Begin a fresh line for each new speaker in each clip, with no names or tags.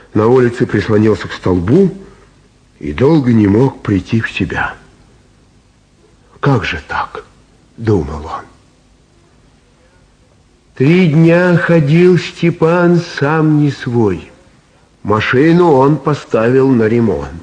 на улице прислонился к столбу и долго не мог прийти в себя. «Как же так?» — думал он. 3 дня ходил Степан сам не свой. Машину он поставил на ремонт.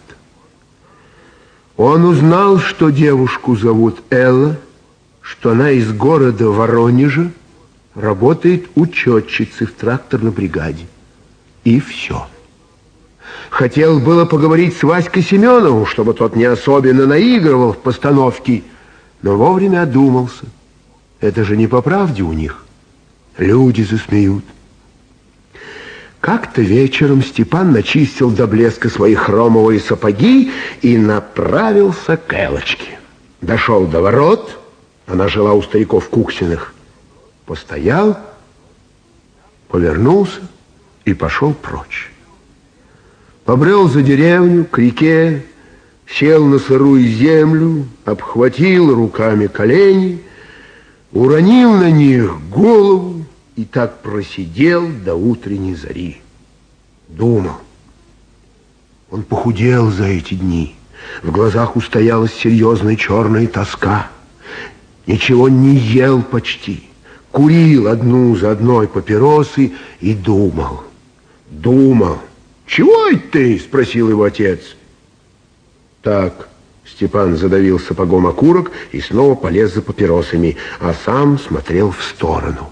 Он узнал, что девушку зовут Элла, что она из города Воронежа, работает учетчицей в тракторной бригаде. И все. Хотел было поговорить с Васькой Семеновым, чтобы тот не особенно наигрывал в постановке, но вовремя одумался. Это же не по правде у них. Люди засмеют. Как-то вечером Степан начистил до блеска свои хромовые сапоги и направился к Элочке. Дошел до ворот, она жила у стариков Куксиных, постоял, повернулся и пошел прочь. Побрел за деревню, к реке, сел на сырую землю, обхватил руками колени, уронил на них голову и так просидел до утренней зари. Думал. Он похудел за эти дни. В глазах устоялась серьезная черная тоска. Ничего не ел почти. Курил одну за одной папиросы и думал. Думал. «Чего это ты?» — спросил его отец. Так, Степан задавил сапогом окурок и снова полез за папиросами, а сам смотрел в сторону.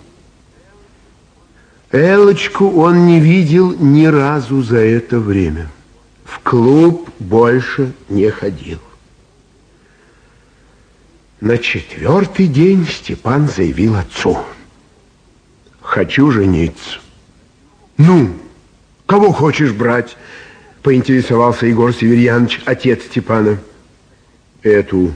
Элочку он не видел ни разу за это время. В клуб больше не ходил. На 4-й день Степан заявил отцу: «Хочу жениться». «Ну, кого хочешь брать?» — поинтересовался Егор Северьянович, отец Степана. «Эту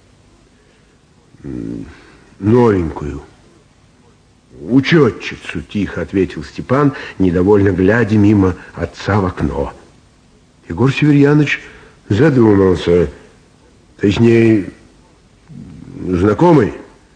новенькую учетчицу», — тихо ответил Степан, недовольно глядя мимо отца в окно. Егор Северьянович задумался. «Ты с ней знакомый?»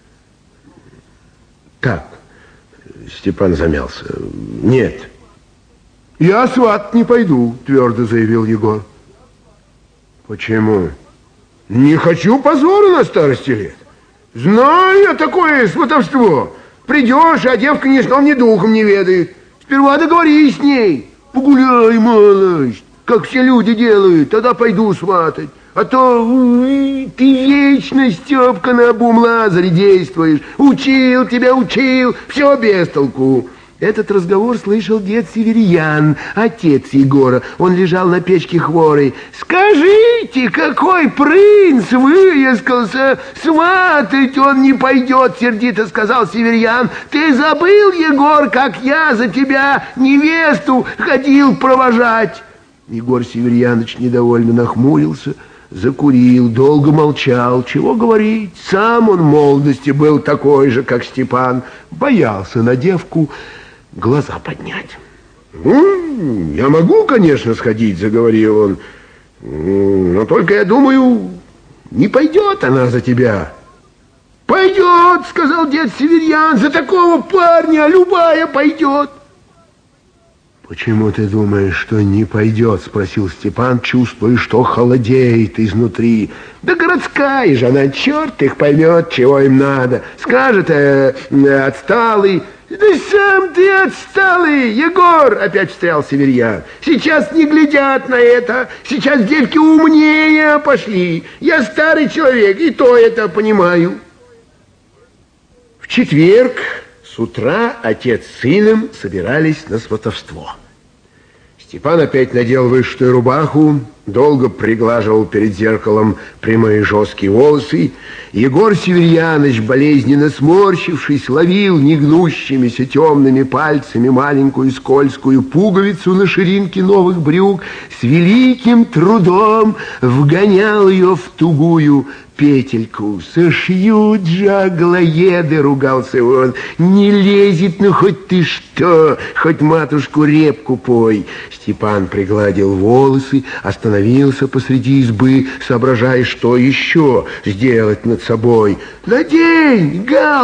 «Как?» — Степан замялся. «Нет». «Я сват не пойду», — твердо заявил Егор. «Почему?» «Не хочу позора на старости лет. Знаю я такое сватовство. Придешь, а девка ни сном, ни духом не ведает. Сперва договорись с ней. Погуляй, малость, как все люди делают, тогда пойду сватать. А то ты вечно, Степка, на обум Лазарь действуешь. Учил тебя, учил, все без толку». Этот разговор слышал дед Северьян, отец Егора. Он лежал на печке хворый. «Скажите, какой принц выискался? Сватать он не пойдет», — сердито сказал Северьян. «Ты забыл, Егор, как я за тебя невесту ходил провожать?» Егор Северьяныч недовольно нахмурился, закурил, долго молчал. Чего говорить, сам он в молодости был такой же, как Степан. Боялся на девку глаза поднять. «Ну, я могу, конечно, сходить», — заговорил он. «Но только, я думаю, не пойдет она за тебя». «Пойдет», — сказал дед Северьян, — «за такого парня любая пойдет». «Почему ты думаешь, что не пойдет?» — спросил Степан, чувствуя, что холодеет изнутри. «Да городская же она, черт их поймет, чего им надо. Скажет, отсталый». «Да сам ты отсталый, Егор!» — опять встрял Северьян. «Сейчас не глядят на это. Сейчас девки умнее пошли. Я старый человек, и то это понимаю». В четверг с утра отец с сыном собирались на сватовство. Степан опять надел вышитую рубаху, долго приглаживал перед зеркалом прямые жесткие волосы. Егор Северьяныч, болезненно сморщившись, ловил негнущимися темными пальцами маленькую скользкую пуговицу на ширинке новых брюк, с великим трудом вгонял ее в тугую петельку. «Сошьют же аглоеды», — ругался он. «Не лезет, ну хоть ты что, хоть матушку репку пой». Степан пригладил волосы, остановился посреди избы, соображая, что еще сделать над собой. «Надень, Гал!»